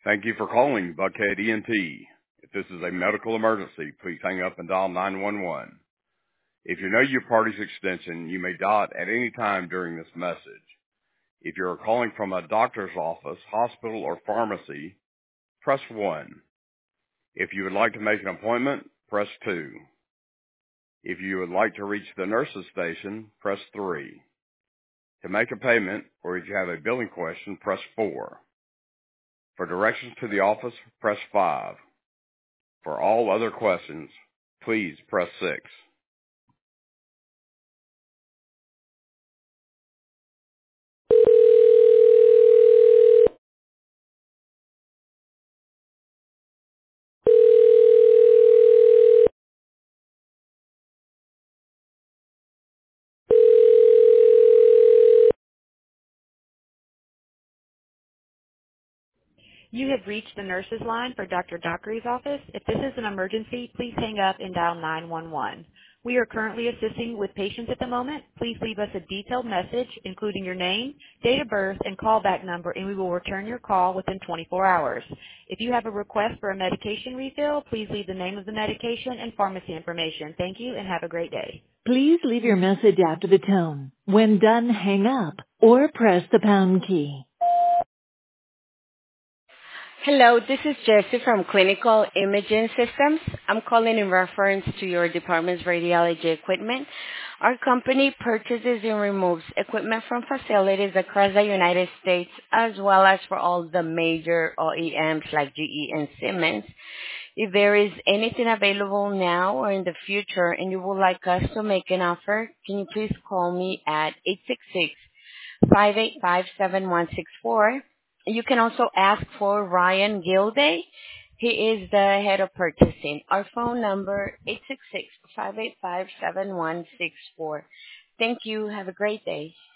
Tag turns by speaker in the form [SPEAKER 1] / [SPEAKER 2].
[SPEAKER 1] Thank you for calling Buckhead ENT. If this is a medical emergency, please hang up and dial 911. If you know your party's extension, you may dial it at any time during this message. If you are calling from a doctor's office, hospital, or pharmacy, press 1. If you would like to make an appointment, press 2. If you would like to reach the nurse's station, press 3. To make a payment, or if you have a billing question, press 4. For directions to the office, press 5. For all other questions, please press 6.
[SPEAKER 2] You have reached the nurse's line for Dr. Dockery's office. If this is an emergency, please hang up and dial 911. We are currently assisting with patients at the moment. Please leave us a detailed message, including your name, date of birth, and callback number, and we will return your call within 24 hours. If you have a request for a medication refill, please leave the name of the medication and pharmacy information. Thank you, and have a great day.
[SPEAKER 3] Please leave your message after the tone. When done, hang up or press the pound key.
[SPEAKER 4] Hello, this is Jessie from Clinical Imaging Systems. I'm calling in reference to your department's radiology equipment. Our company purchases and removes equipment from facilities across the United States, as well as for all the major OEMs like GE and Siemens. If there is anything available now or in the future and you would like us to make an offer, can you please call me at 866-585-7164. You can also ask for Ryan Gilday. He is the head of purchasing. Our phone number, 866-585-7164. Thank you. Have a great day.